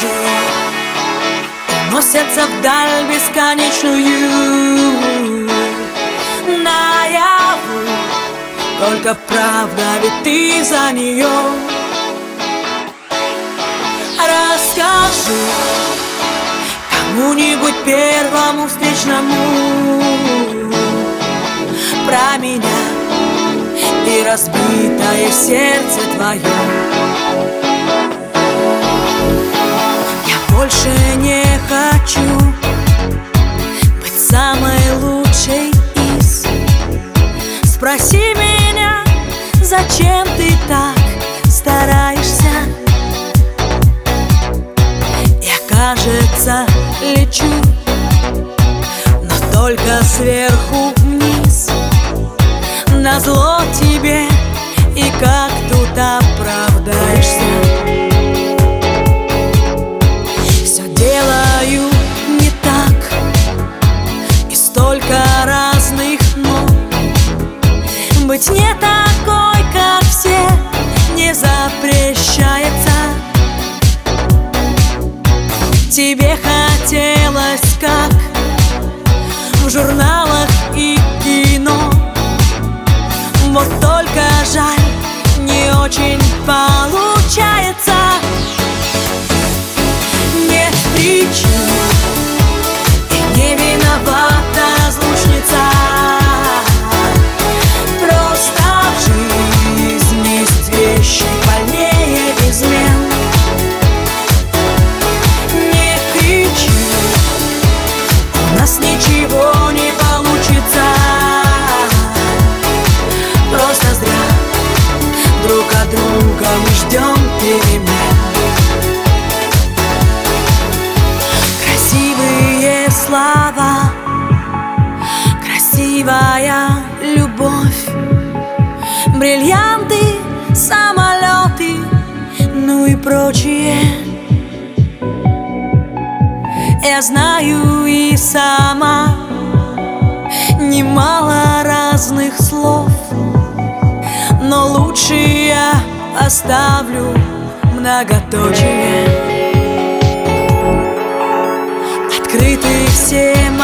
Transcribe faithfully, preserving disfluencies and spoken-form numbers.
Рассказы уносятся вдаль бесконечную, наяву только правда, ведь ты за нее. Расскажи кому-нибудь первому встречному про меня и разбитое сердце твое. Я больше не хочу быть самой лучшей из. Спроси меня, зачем ты так стараешься? Я, кажется, лечу, но только сверху вниз. Назло тебе, и как тут оправдаешься? Все делаю не так, и столько разных «но». Быть не такой, как все, не запрещается. Тебе хотелось, как в журналах и кино. Вот только жаль, не очень получается. Нет причин, и не виновата разлучница. Просто в жизни есть вещи больнее измен. Не кричи, у нас ничего не получится. Просто зря друг от друга мы ждем перемен. Красивые слова, красивая любовь, бриллианты, самолеты, ну и прочее. Я знаю и сама немало разных слов, но лучше я оставлю многоточие. Открыты все мои